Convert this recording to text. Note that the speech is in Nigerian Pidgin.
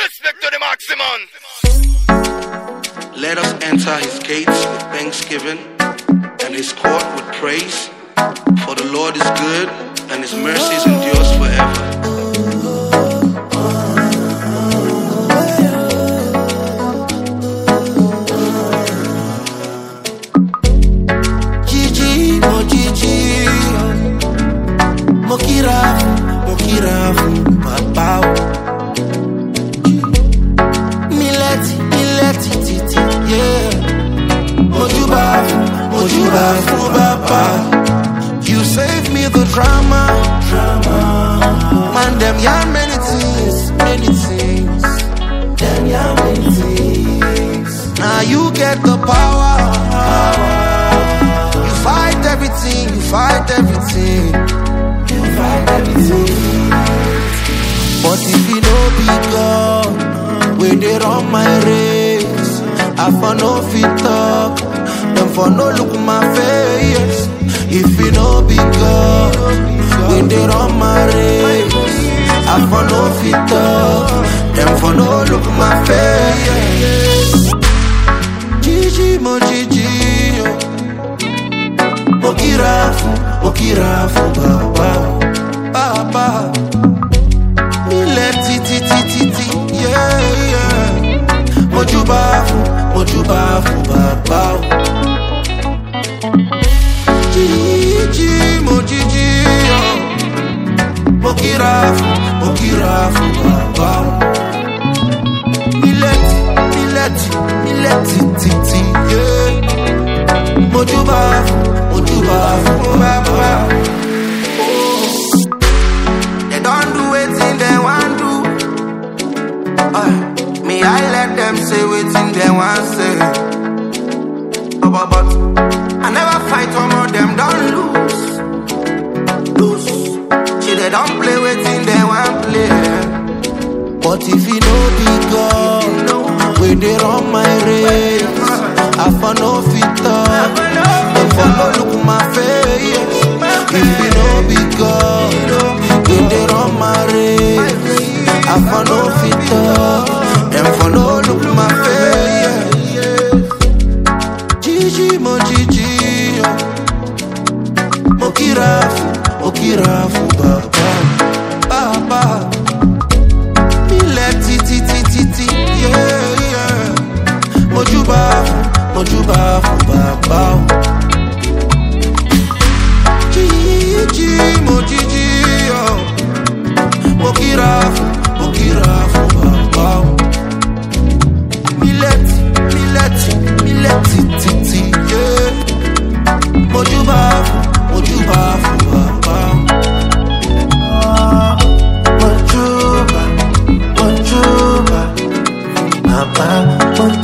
Respect to the maximum. Let us enter his gates with thanksgiving and his court with praise. For the Lord is good and his mercies endures forever. Mokirafu, Papao. Mileti, titi, yeah. Mojubafu, Papa. You save me the drama. Man, them yarn many things. Them yarn many things. Now you get the power. You fight everything. But if you no be God, when they run my race, I for no fit talk, them for no look my face. If you no be God, when they run my race, I for no fit talk, them for no look my face. Gigi, mo Gigi, Mokirafu, Papa. Mileti, yeah. Mojubafu, Papa. Gigi, mo Gigi, Mokirafu, Papa. Mileti, yeah. Mojubafu, Papa. They don't do anything they want to. Me, I let them say anything they want say. But I never fight one of them, don't lose. See, they don't play anything they want play. But if you know be God, when they run my race, I for no fit talk, them for no look my face. If you know be God, when they run my race, I for no fit talk, them for no look my face. Gigi, mo Gigi, Mokirafu, Papa. Mileti, yeah. Mojubafu, Papa. Gigi, mo Gigi, Mokirafu, Papa. Mileti, titi, yeah. Mojubafu, Papa. Mojuba, Papa.